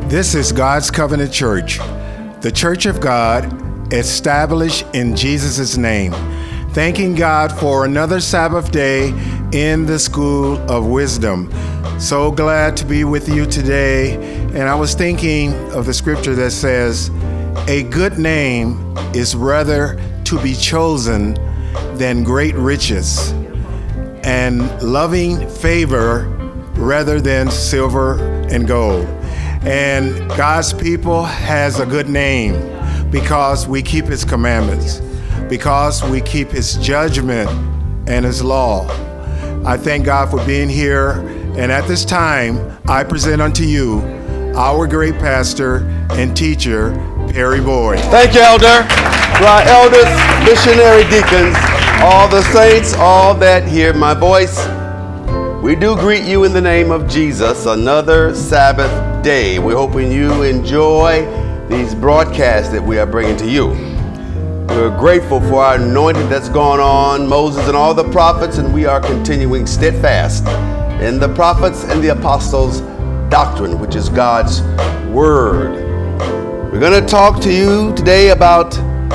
This is God's Covenant Church, the Church of God established in Jesus' name. Thanking God for another Sabbath day in the School of Wisdom. So glad to be with you today. And I was thinking of the scripture that says, a good name is rather to be chosen than great riches, and loving favor rather than silver and gold. And God's people has a good name because we keep His commandments, because we keep His judgment and His law. I thank God for being here. And at this time, I present unto you our great pastor and teacher, Perry Boyd. Thank you, Elder. To our elders, missionary deacons, all the saints, all that hear my voice, we do greet you in the name of Jesus. Another Sabbath day. We're hoping you enjoy these broadcasts that we are bringing to you. We're grateful for our anointing that's gone on, Moses and all the prophets, and we are continuing steadfast in the prophets and the apostles' doctrine, which is God's word. We're going to talk to you today about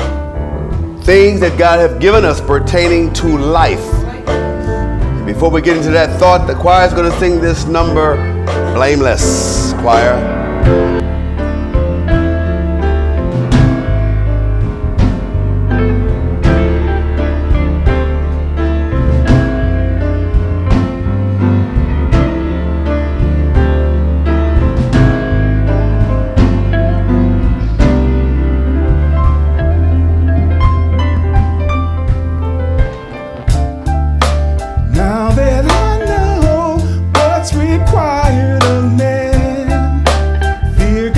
things that God has given us pertaining to life. Before we get into that thought, the choir is going to sing this number, Blameless. Choir. Fear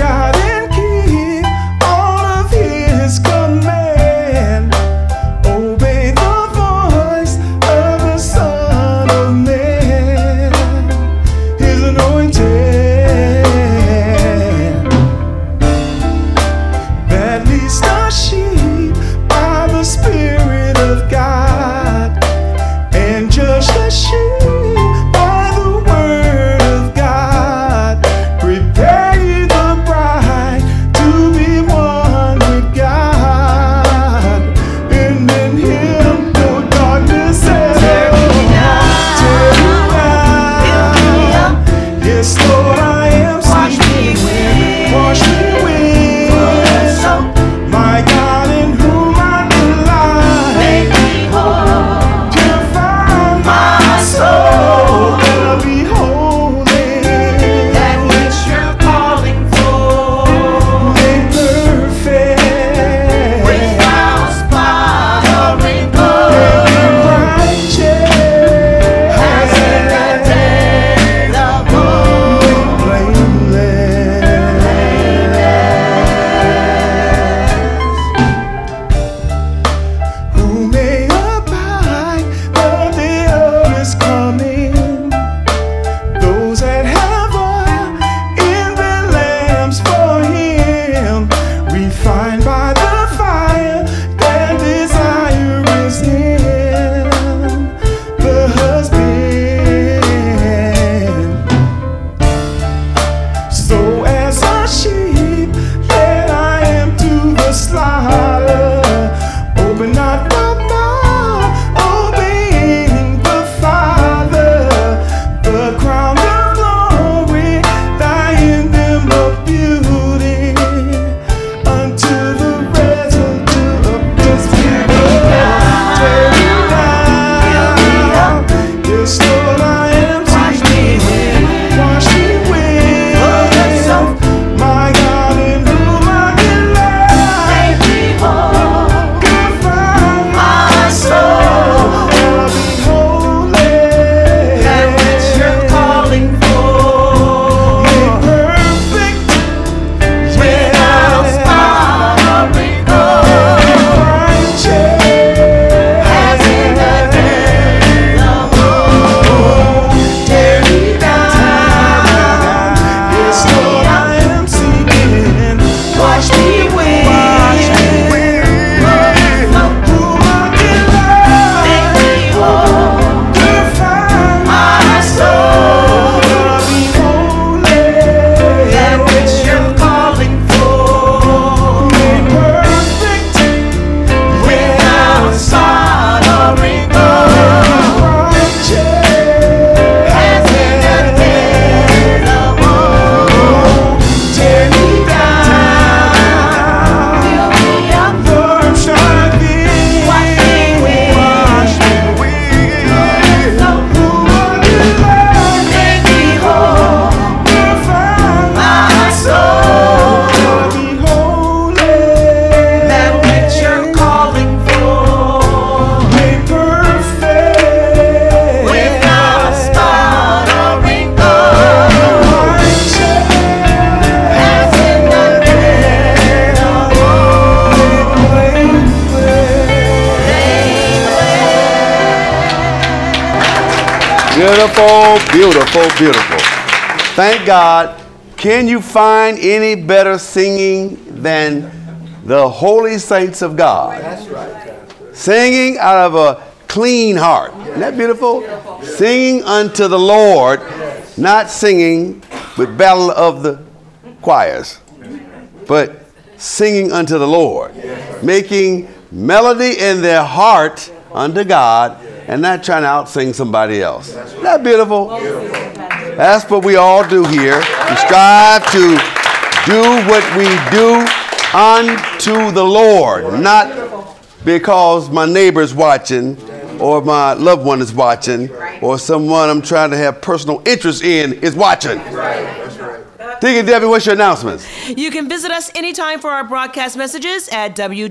Beautiful, beautiful, beautiful. Thank God. Can you find any better singing than the holy saints of God? That's right. Singing out of a clean heart. Isn't that beautiful? Singing unto the Lord, not singing with battle of the choirs, but singing unto the Lord, making melody in their heart unto God, and not trying to out-sing somebody else. Isn't that beautiful? That's what we all do here. We strive to do what we do unto the Lord, not because my neighbor's watching or my loved one is watching or someone I'm trying to have personal interest in is watching. Deacon Debbie, what's your announcements? You can visit us anytime for our broadcast messages at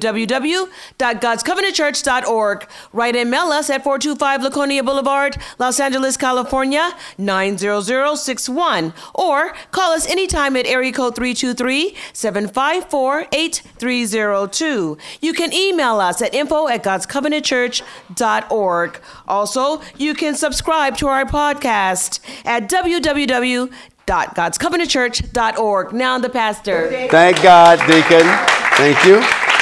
www.godscovenantchurch.org. Write and mail us at 425 Laconia Boulevard, Los Angeles, California, 90061. Or call us anytime at area code 323-754-8302. You can email us at info@godscovenantchurch.org. Also, you can subscribe to our podcast at www.godscovenantchurch.org. Now the pastor. Thank God, Deacon. Thank you.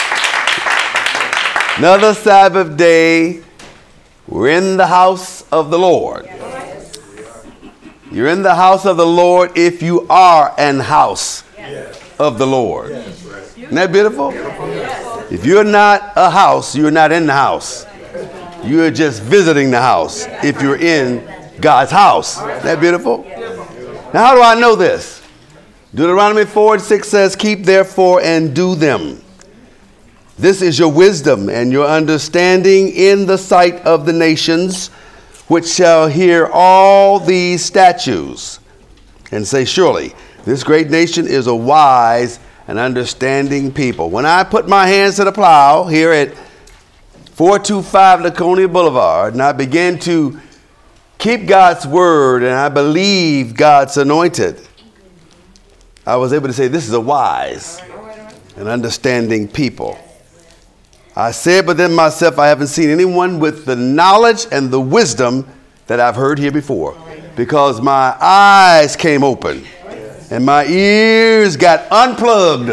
Another Sabbath day. We're in the house of the Lord. You're in the house of the Lord if you are an house of the Lord. Isn't that beautiful? If you're not a house, you're not in the house. You're just visiting the house if you're in God's house. Isn't that beautiful? Now, how do I know this? Deuteronomy 4:6 says, keep therefore and do them. This is your wisdom and your understanding in the sight of the nations, which shall hear all these statutes and say, surely this great nation is a wise and understanding people. When I put my hands to the plow here at 425 Laconia Boulevard, and I began to keep God's word, and I believe God's anointed, I was able to say, this is a wise and understanding people. I said within myself, I haven't seen anyone with the knowledge and the wisdom that I've heard here before, because my eyes came open and my ears got unplugged.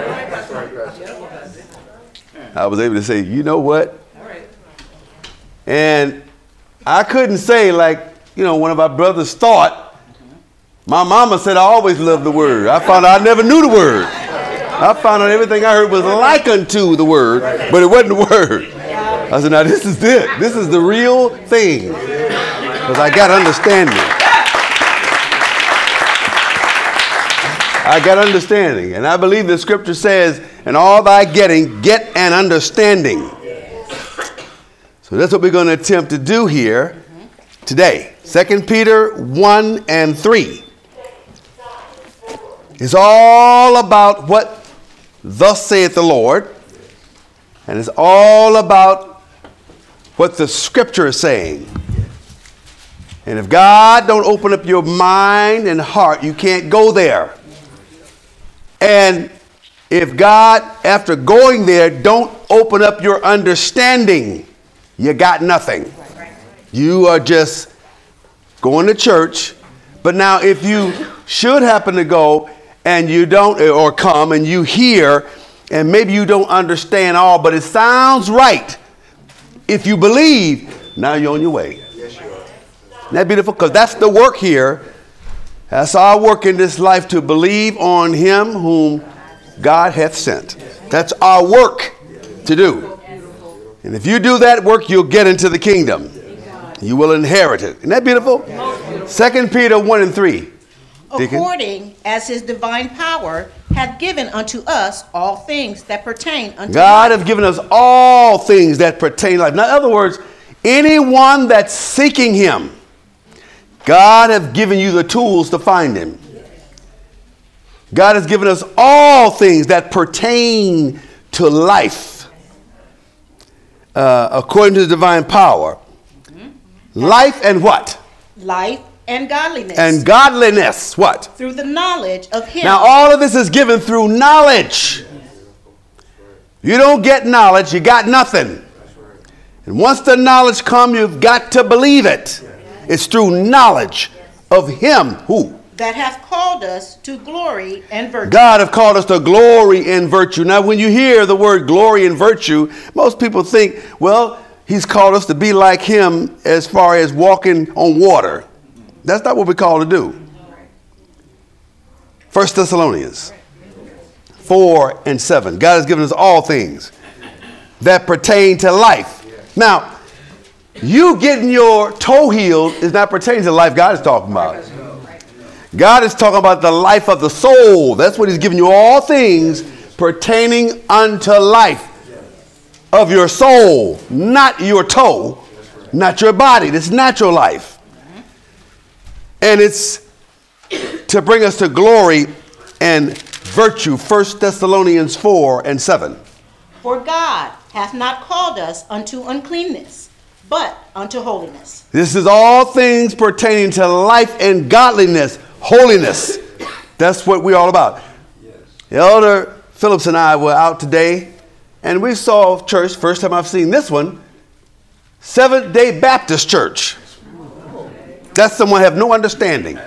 I was able to say, you know what? And I couldn't say like, one of our brothers thought. My mama said I always loved the word. I found out I never knew the word. I found out everything I heard was like unto the word, but it wasn't the word. I said, now this is it. This is the real thing. Because I got understanding. I got understanding. And I believe the scripture says, in all thy getting, get an understanding. So that's what we're going to attempt to do here today. 2 Peter 1 and 3. It's all about what thus saith the Lord. And it's all about what the scripture is saying. And if God don't open up your mind and heart, you can't go there. And if God, after going there, don't open up your understanding, you got nothing. You are just going to church. But now if you should happen to go and you don't, or come and you hear, and maybe you don't understand all, but it sounds right. If you believe, now you're on your way. Yes, you are. Isn't that beautiful? Because that's the work here. That's our work in this life, to believe on him whom God hath sent. That's our work to do. And if you do that work, you'll get into the kingdom. You will inherit it. Isn't that beautiful? 2 Peter 1 and 3. Deacon? According as his divine power hath given unto us all things that pertain unto God life. has given us all things that pertain to life. Now, in other words, anyone that's seeking him, God has given you the tools to find him. God has given us all things that pertain to life. According to the divine power. Life and what? Life and godliness. And godliness, what? Through the knowledge of him. Now all of this is given through knowledge. You don't get knowledge, you got nothing. And once the knowledge comes, you've got to believe it. It's through knowledge of him who? That hath called us to glory and virtue. God have called us to glory and virtue. Now, when you hear the word glory and virtue, most people think, well, he's called us to be like him as far as walking on water. That's not what we're called to do. 1 Thessalonians 4:7. God has given us all things that pertain to life. Now, you getting your toe healed is not pertaining to the life God is talking about. God is talking about the life of the soul. That's what he's giving you, all things pertaining unto life of your soul, not your toe, not your body. This is natural life. And it's to bring us to glory and virtue. 1 Thessalonians 4:7. For God hath not called us unto uncleanness, but unto holiness. This is all things pertaining to life and godliness, holiness. That's what we're all about. Elder Phillips and I were out today, and we saw church, first time I've seen this one, Seventh-day Baptist Church. That's someone have no understanding.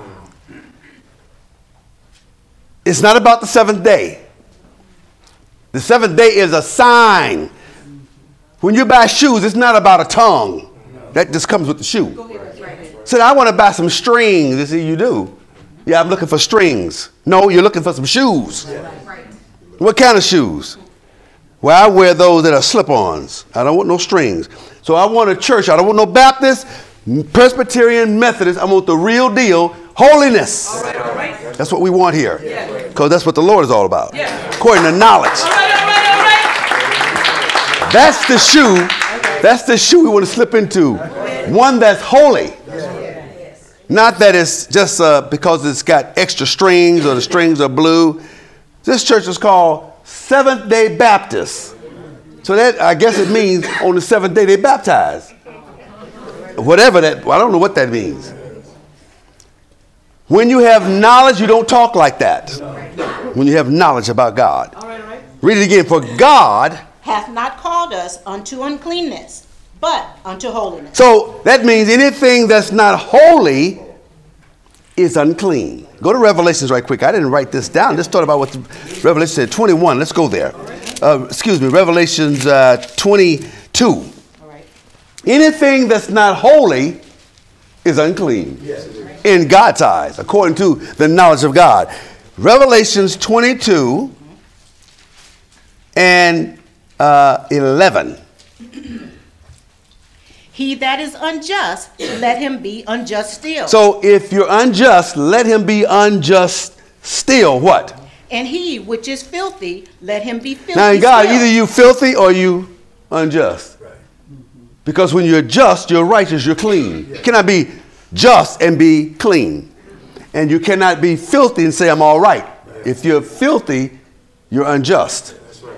It's not about the seventh day. The seventh day is a sign. When you buy shoes, it's not about a tongue. That just comes with the shoe. Said, I want to buy some strings. They say, you do? Yeah, I'm looking for strings. No, you're looking for some shoes. What kind of shoes? Well, I wear those that are slip-ons. I don't want no strings. So I want a church. I don't want no Baptist, Presbyterian, Methodist. I want the real deal, holiness. All right. That's what we want here. Because that's what the Lord is all about. According to knowledge. All right. That's the shoe. That's the shoe we want to slip into. One that's holy. Not that it's just because it's got extra strings or the strings are blue. This church is called Seventh-day Baptist. So that, I guess it means on the seventh day they baptize. Whatever that, I don't know what that means. When you have knowledge, you don't talk like that. When you have knowledge about God. All right. Read it again. For God Hath not called us unto uncleanness, but unto holiness. So that means anything that's not holy is unclean. Go to Revelations right quick. I didn't write this down. Just thought about what Revelation said. 21. Let's go there. Revelations 22. All right. Anything that's not holy is unclean in God's eyes, according to the knowledge of God. Revelations 22 and 11. He that is unjust, let him be unjust still. So if you're unjust, let him be unjust still. What? And he which is filthy, let him be filthy Now in God, still. either you filthy or you unjust. Because when you're just, you're righteous, you're clean. You cannot be just and be clean. And you cannot be filthy and say, I'm all right. If you're filthy, you're unjust.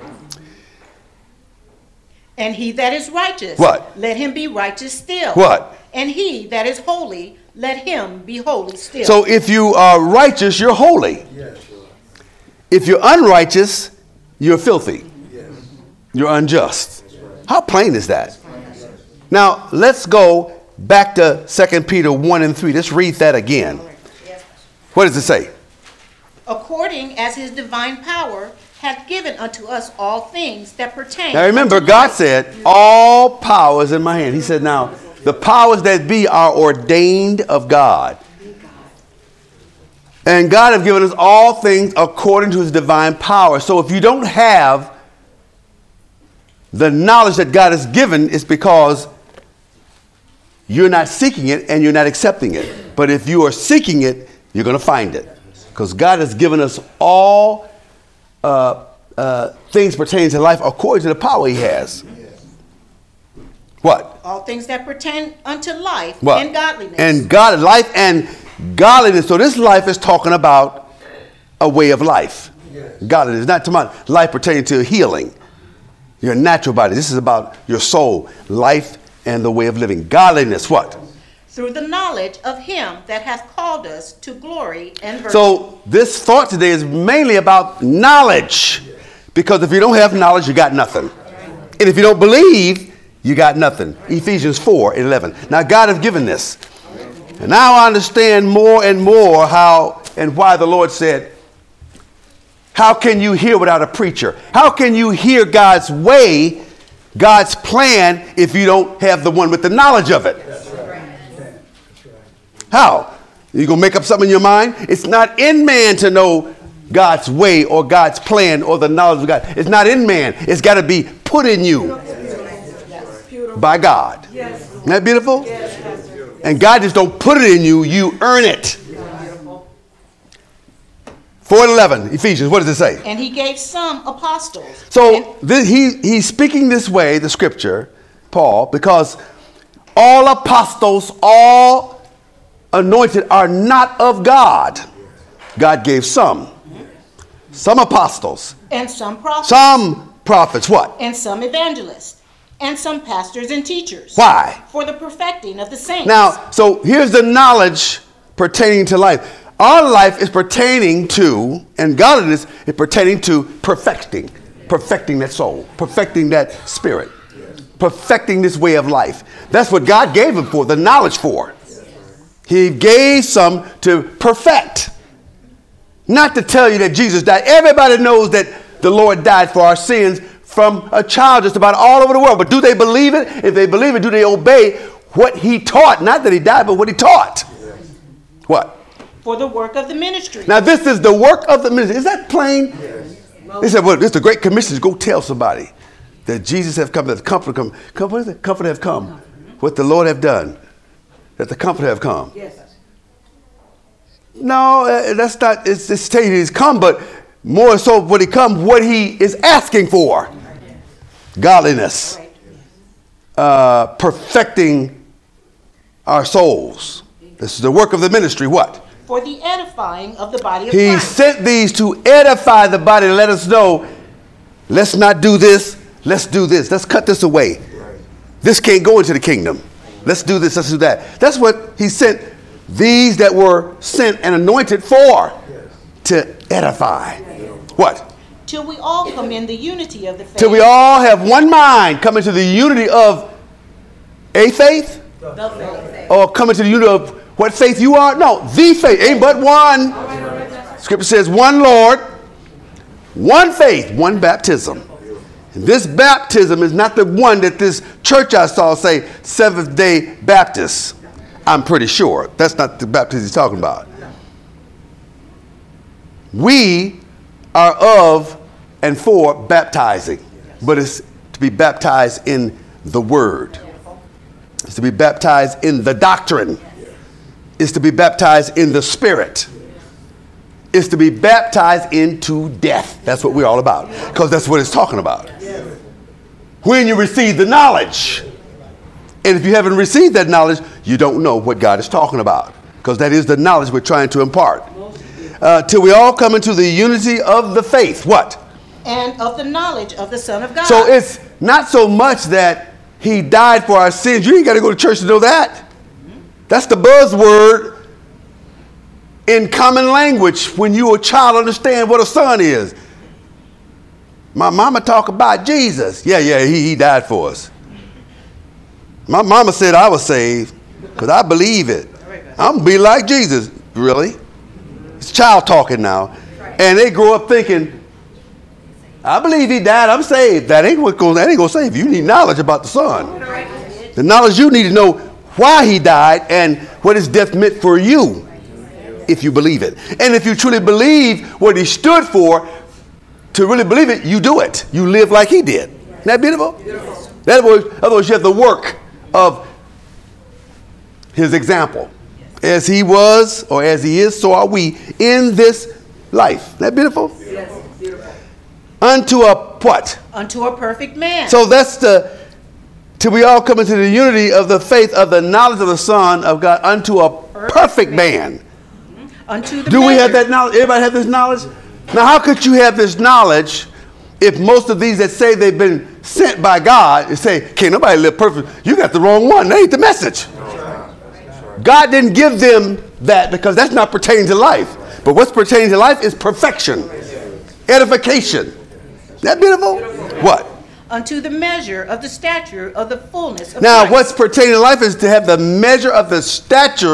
And he that is righteous, What? let him be righteous still. What? And he that is holy, let him be holy still. So if you are righteous, you're holy. If you're unrighteous, you're filthy. You're unjust. How plain is that? Now, let's go back to 2 Peter 1 and 3. Let's read that again. What does it say? According as his divine power hath given unto us all things that pertain. Now remember, unto God life. said, all power is in my hand. He said, now, the powers that be are ordained of God. And God has given us all things according to his divine power. So if you don't have the knowledge that God has given, it's because you're not seeking it and you're not accepting it. But if you are seeking it, you're going to find it. Because God has given us all things pertaining to life according to the power he has. What? All things that pertain unto life What? and godliness. And God, life and godliness. So this life is talking about a way of life. Godliness, not talking about life pertaining to healing. Your natural body. This is about your soul, life and the way of living. Godliness, what? Through the knowledge of him that hath called us to glory and virtue. So this thought today is mainly about knowledge. Because if you don't have knowledge, you got nothing. And if you don't believe, you got nothing. Ephesians 4:11. Now God has given this. And now I understand more and more how and why the Lord said, how can you hear without a preacher? How can you hear God's way, God's plan, if you don't have the one with the knowledge of it? That's right. How? You going to make up something in your mind? It's not in man to know God's way or God's plan or the knowledge of God. It's not in man. It's got to be put in you by God. Isn't that beautiful? And God just don't put it in you. You earn it. 4:11, Ephesians, what does it say? And he gave some apostles. So he's speaking this way, the scripture, Paul, because all apostles, all anointed are not of God. God gave some. Some apostles. And some prophets. Some prophets, what? And some evangelists. And some pastors and teachers. Why? For the perfecting of the saints. Now, so here's the knowledge pertaining to life. Our life is pertaining to, and godliness is pertaining to perfecting that soul, perfecting that spirit, perfecting this way of life. That's what God gave him for, the knowledge for. He gave some to perfect. Not to tell you that Jesus died. Everybody knows that the Lord died for our sins from a child just about all over the world. But do they believe it? If they believe it, do they obey what he taught? Not that he died, but what he taught. What? For the work of the ministry. Now this is the work of the ministry. Is that plain? Yes. They said, well, this is the great commission to go tell somebody that Jesus have come, that the comfort come. What is it? Comfort have come. What the Lord have done. That the comfort have come. Yes. No, that's not, it's stated he's come, but more so when he comes, what he is asking for. Godliness. Perfecting our souls. This is the work of the ministry. What? For the edifying of the body of He Christ. sent these to edify the body, to let us know, let's not do this, let's do this. Let's cut this away. This can't go into the kingdom. Let's do this, let's do that. That's what he sent these that were sent and anointed for, to edify. What? Till we all come in the unity of the faith. Till we all have one mind, come into the unity of a faith? The faith. Or come into the unity of what faith you are? No, the faith. Ain't but one. Scripture says one Lord, one faith, one baptism. And this baptism is not the one that this church I saw say Seventh-day Baptist. I'm pretty sure. That's not the baptism he's talking about. We are of and for baptizing. But it's to be baptized in the word. It's to be baptized in the doctrine. Is to be baptized in the spirit. Is to be baptized into death. That's what we're all about. Because that's what it's talking about. When you receive the knowledge. And if you haven't received that knowledge, you don't know what God is talking about. Because that is the knowledge we're trying to impart. Till we all come into the unity of the faith. What? And of the knowledge of the Son of God. So it's not so much that he died for our sins. You ain't got to go to church to know that. That's the buzzword in common language when you a child understand what a son is. My mama talk about Jesus. Yeah, he died for us. My mama said I was saved because I believe it. I'm going to be like Jesus. Really? It's child talking now. And they grow up thinking, I believe he died, I'm saved. That ain't going to save you. You need knowledge about the son. The knowledge you need to know why he died and what his death meant for you, if you believe it. And if you truly believe what he stood for, to really believe it, you do it. You live like he did. Isn't that beautiful? In other words, you have the work of his example. As he was, or as he is, so are we in this life. Isn't that beautiful? Yes, beautiful. Unto a what? Unto a perfect man. So that's till we all come into the unity of the faith of the knowledge of the Son of God, unto a perfect man. Unto the Do we measure. have that knowledge? Everybody have this knowledge? Now, how could you have this knowledge if most of these that say they've been sent by God and say, can't nobody live perfect? You got the wrong one. That ain't the message. God didn't give them that because that's not pertaining to life. But what's pertaining to life is perfection, edification. Isn't that beautiful? What? Unto the measure of the stature of the fullness of Now, Christ. what's pertaining to life is to have the measure of the stature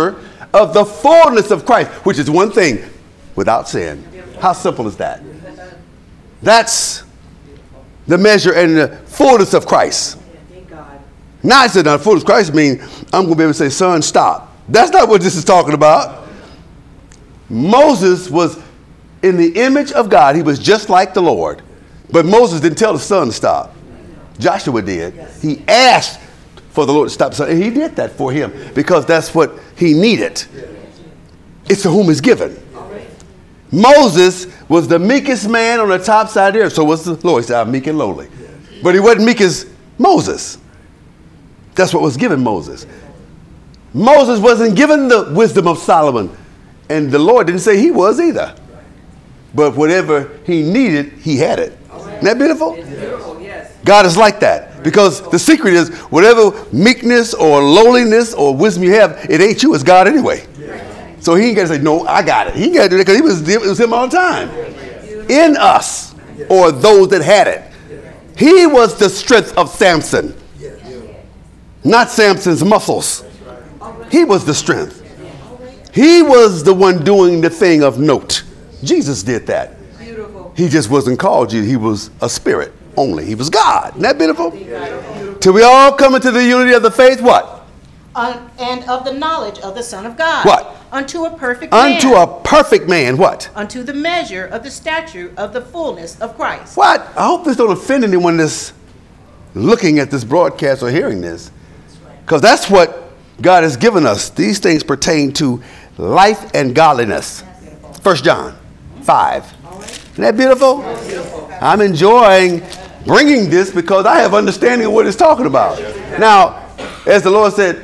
of the fullness of Christ, which is one thing, without sin. How simple is that? That's the measure and the fullness of Christ. Now I said, now, fullness of Christ means I'm going to be able to say, son, stop. That's not what this is talking about. Moses was in the image of God. He was just like the Lord. But Moses didn't tell the son to stop. Joshua did. He asked for the Lord to stop the son. And he did that for him because that's what he needed. It's to whom is given. Moses was the meekest man on the top side of the earth. So was the Lord. He said, I'm meek and lowly. But he wasn't meek as Moses. That's what was given Moses. Moses wasn't given the wisdom of Solomon. And the Lord didn't say he was either. But whatever he needed, he had it. Isn't that beautiful? God is like that. Because the secret is whatever meekness or lowliness or wisdom you have, it ain't you, it's God anyway. So he ain't got to say, no, I got it. He ain't got to do that because it was him all the time. In us, or those that had it. He was the strength of Samson. Not Samson's muscles. He was the strength. He was the one doing the thing of note. Jesus did that. He just wasn't called Jesus. He was a spirit only. He was God. Isn't that beautiful? Till we all come into the unity of the faith, what? And of the knowledge of the Son of God. What? Unto a perfect man. Unto a perfect man, what? Unto the measure of the stature of the fullness of Christ. What? I hope this don't offend anyone that's looking at this broadcast or hearing this. Because that's what God has given us. These things pertain to life and godliness. 1 John 5. Isn't that beautiful? I'm enjoying bringing this because I have understanding of what it's talking about. Now, as the Lord said,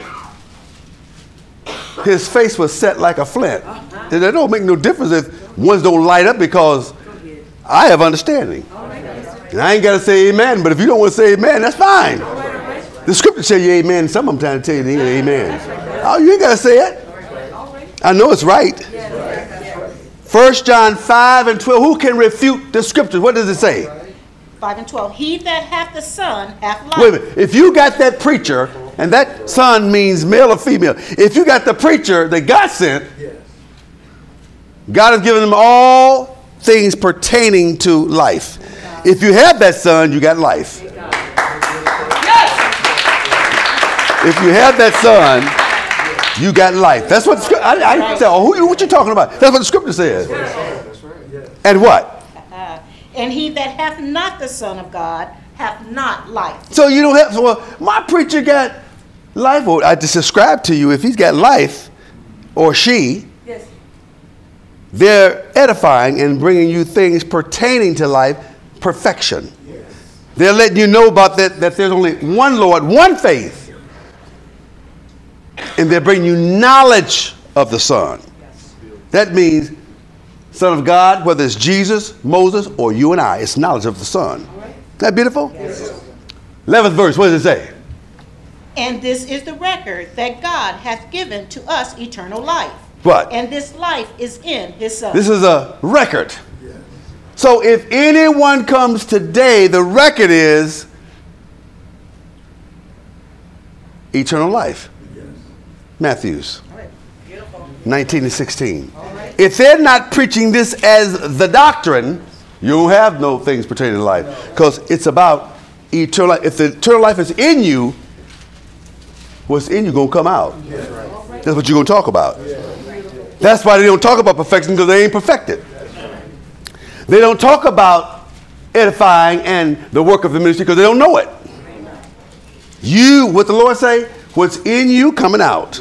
his face was set like a flint. And it don't make no difference if ones don't light up because I have understanding. And I ain't got to say amen, but if you don't want to say amen, that's fine. The scripture tell you amen. Some of them trying to tell you they ain't amen. Oh, you ain't got to say it. I know it's right. 1 John 5 and 12. Who can refute the scriptures? What does it say? 5 and 12. He that hath the Son hath life. Wait a minute. If you got that preacher, and that son means male or female. If you got the preacher that God sent, God has given him all things pertaining to life. If you have that son, you got life. If you have that son, you got life. That's what the scripture. I say, oh, what you talking about? That's what the scripture says. And what? And he that hath not the Son of God hath not life. So you don't have. So, well, my preacher got life. Well, I just described to you if he's got life, or she. Yes. They're edifying and bringing you things pertaining to life, perfection. They're letting you know about that there's only one Lord, one faith. And they're bringing you knowledge of the Son. That means Son of God, whether it's Jesus, Moses, or you and I, it's knowledge of the Son. Isn't that beautiful? Yes. 11th verse, what does it say? And this is the record that God hath given to us eternal life. What? And this life is in his Son. This is a record. Yes. So if anyone comes today, the record is eternal life. Yes. Matthews 19 and 16. Right. If they're not preaching this as the doctrine, you don't have no things pertaining to life. Because it's about eternal life. If the eternal life is in you, what's in you going to come out. Yes. That's what you're going to talk about. Yes. That's why they don't talk about perfection, because they ain't perfected. They don't talk about edifying and the work of the ministry because they don't know it. You, what the Lord say, what's in you coming out.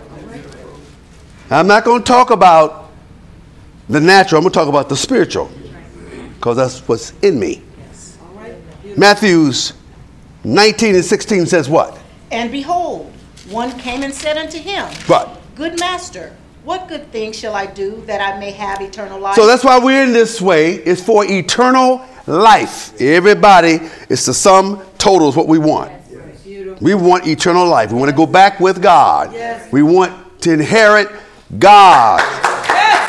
I'm not going to talk about the natural. I'm going to talk about the spiritual, because that's what's in me. Matthews 19 and 16 says what? And behold, one came and said unto him, what? Good master, what good thing shall I do that I may have eternal life? So that's why we're in this way. It's for eternal life. Everybody, it's the sum total is what we want. We want eternal life. We want to go back with God. Yes. We want to inherit God. Yes.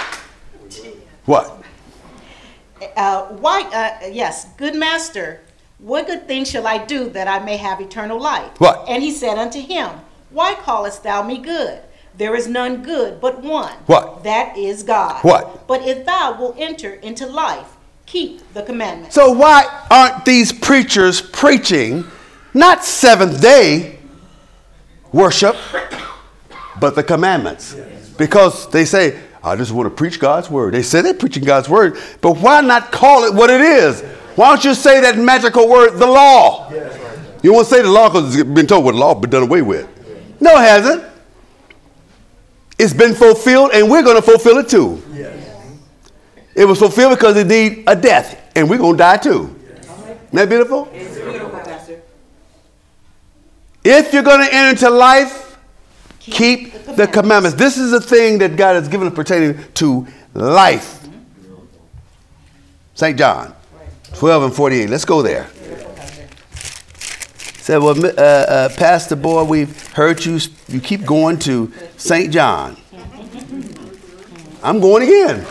Yes. What? Yes, good master, what good thing shall I do that I may have eternal life? What? And he said unto him, why callest thou me good? There is none good but one. What? That is God. What? But if thou wilt enter into life, keep the commandments. So why aren't these preachers preaching not seventh day worship, but the commandments? Because they say, I just want to preach God's word. They say they're preaching God's word, but why not call it what it is? Why don't you say that magical word, the law? You won't say the law because it's been told what the law has been done away with. No, it hasn't. It's been fulfilled, and we're going to fulfill it too. It was fulfilled because it needed a death, and we're going to die too. Isn't that beautiful? If you're going to enter into life, keep the commandments. This is the thing that God has given us pertaining to life. St. John 12:48. Let's go there. Said, well, Pastor Boy, we've heard you keep going to St. John. I'm going again.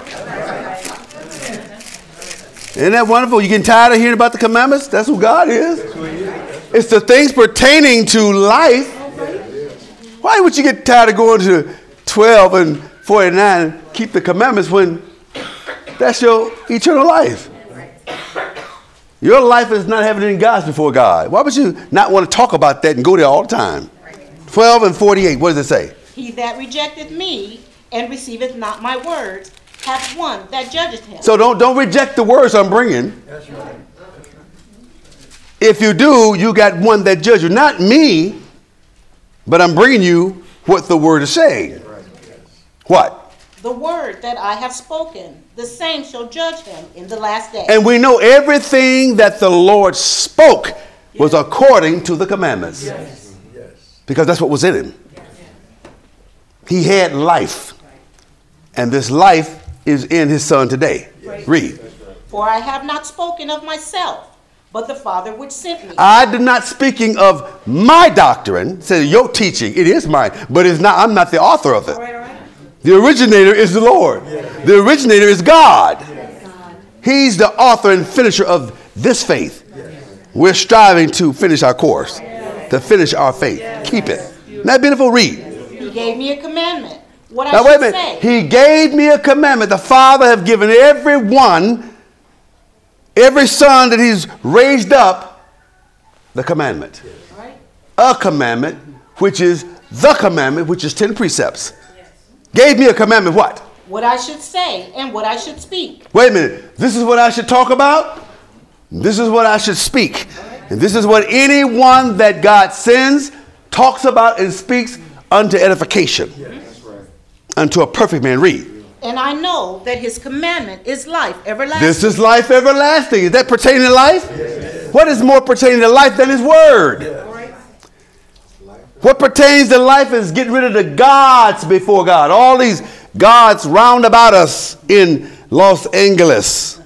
Isn't that wonderful? You getting tired of hearing about the commandments? That's who God is. It's the things pertaining to life. Why would you get tired of going to 12 and 49 and keep the commandments when that's your eternal life? Your life is not having any gods before God. Why would you not want to talk about that and go there all the time? 12 and 48, what does it say? He that rejecteth me and receiveth not my words hath one that judgeth him. So don't reject the words I'm bringing. That's right. If you do, you got one that judges you. Not me, but I'm bringing you what the word is saying. What? The word that I have spoken, the same shall judge him in the last day. And we know everything that the Lord spoke was according to the commandments. Yes. Because that's what was in him. He had life. And this life is in his son today. Read. For I have not spoken of myself, but the Father which sent me. I did not speaking of my doctrine, say your teaching, it is mine, but it's not. I'm not the author of it. All right. The originator is the Lord. The originator is God. He's the author and finisher of this faith. We're striving to finish our course, to finish our faith. Keep it. Isn't that beautiful? Read. He gave me a commandment. What now, I wait a should minute. say. He gave me a commandment. The Father have given everyone, every son that he's raised up, the commandment. A commandment, which is the commandment, which is 10 precepts. Gave me a commandment, what? What I should say and what I should speak. Wait a minute. This is what I should talk about? This is what I should speak. And this is what anyone that God sends talks about and speaks unto edification. Unto a perfect man. Read. And I know that his commandment is life everlasting. This is life everlasting. Is that pertaining to life? Yes. What is more pertaining to life than his word? Yes. What pertains to life is getting rid of the gods before God. All these gods round about us in Los Angeles,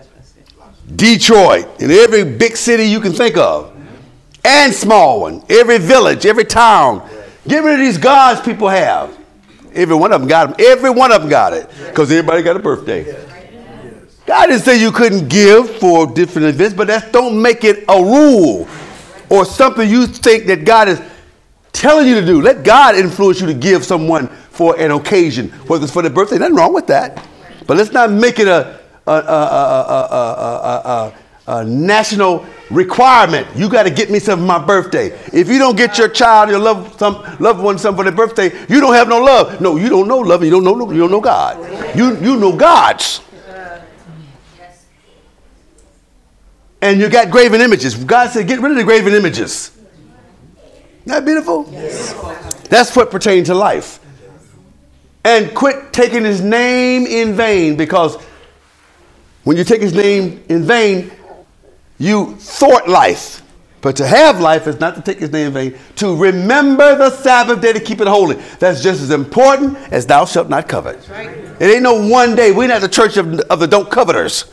Detroit, in every big city you can think of, and small one, every village, every town. Get rid of these gods people have. Every one of them got them. Every one of them got it because everybody got a birthday. God didn't say you couldn't give for different events, but that don't make it a rule or something you think that God is telling you to do. Let God influence you to give someone for an occasion, whether it's for their birthday. Nothing wrong with that. But let's not make it a national requirement. You got to get me something for my birthday. If you don't get your child, your loved one something for their birthday, you don't have no love. No, you don't know love. You don't know God. You know God's. And you got graven images. God said, get rid of the graven images. Isn't that beautiful? Yes. That's what pertains to life. And quit taking his name in vain, because when you take his name in vain, you thwart life. But to have life is not to take his name in vain, to remember the Sabbath day to keep it holy. That's just as important as thou shalt not covet. Right. It ain't no one day. We're not the church of the don't coveters.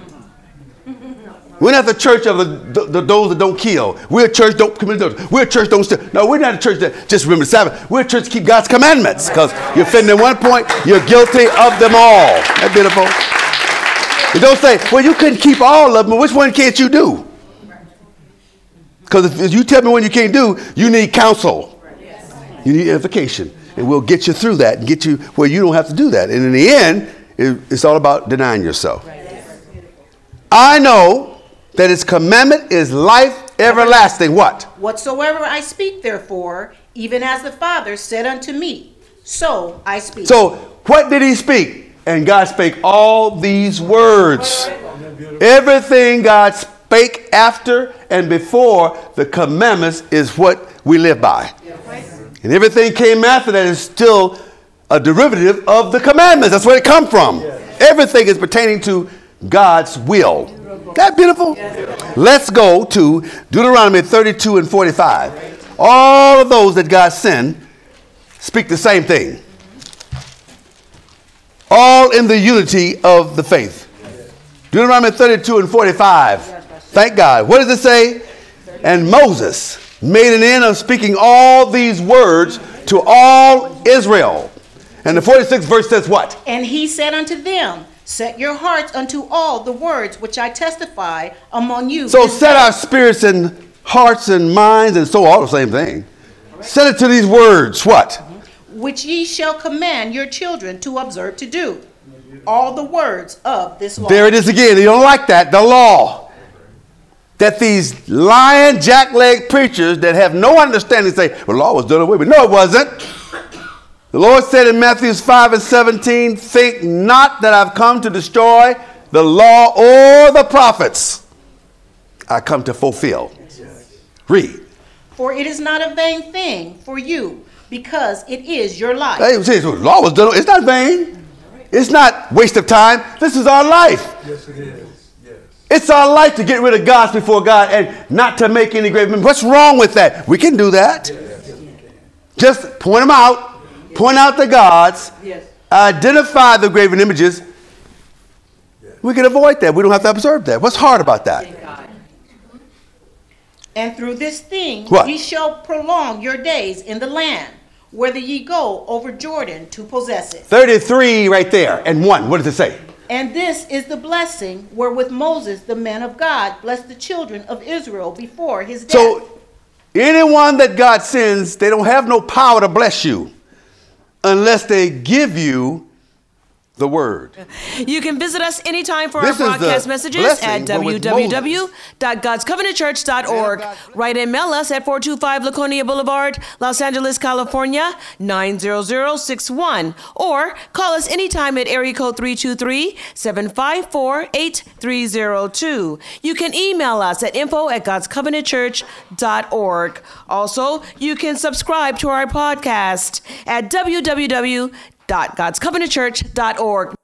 We're not the church of those that don't kill. We're a church don't commit adultery. We're a church don't steal. No, we're not a church that just remember the Sabbath. We're a church to keep God's commandments, because you're offending at one point, you're guilty of them all. That's beautiful. You don't say, well, you couldn't keep all of them. Which one can't you do? Because if you tell me when you can't do, you need counsel. You need edification. And we'll get you through that and get you where you don't have to do that. And in the end, it's all about denying yourself. I know that his commandment is life everlasting. What? Whatsoever I speak, therefore, even as the Father said unto me, so I speak. So what did he speak? And God spake all these words. Everything God spake after and before the commandments is what we live by. And everything came after that is still a derivative of the commandments. That's where it come from. Everything is pertaining to God's will. Isn't that beautiful? Let's go to Deuteronomy 32 and 45. All of those that God sent speak the same thing. All in the unity of the faith. Deuteronomy 32 and 45. Thank God. What does it say? And Moses made an end of speaking all these words to all Israel. And the 46th verse says what? And he said unto them, set your hearts unto all the words which I testify among you. So set our spirits and hearts and minds and soul, all the same thing. Set it to these words. What? Which ye shall command your children to observe to do. All the words of this law. There it is again. You don't like that. The law. That these lying, jackleg preachers that have no understanding say, well, the law was done away with. No, it wasn't. The Lord said in Matthew 5 and 17, think not that I've come to destroy the law or the prophets. I come to fulfill. Read. For it is not a vain thing for you, because it is your life. Hey, the law was done. It's not vain. It's not waste of time. This is our life. Yes, it is. Yes. It's our life to get rid of gods before God and not to make any grave. What's wrong with that? We can do that. Just point them out. Point out the gods. Identify the graven images. We can avoid that. We don't have to observe that. What's hard about that? And through this thing What? ye shall prolong your days in the land, whether ye go over Jordan to possess it. 33 right there and 1. What does it say? And this is the blessing wherewith Moses, the man of God, blessed the children of Israel before his death. So anyone that God sends, they don't have no power to bless you unless they give you the word. You can visit us anytime for This our is the broadcast messages blessing, at but with www.godscovenantchurch.org. Write and mail us at 425 Laconia Boulevard, Los Angeles, California, 90061. Or call us anytime at area code 323-754-8302. You can email us at info@godscovenantchurch.org. Also, you can subscribe to our podcast at www.godscovenantchurch.org.